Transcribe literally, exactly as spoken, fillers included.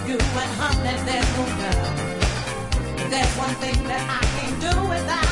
you and honey, there's no doubt. There's one thing that I can't do without.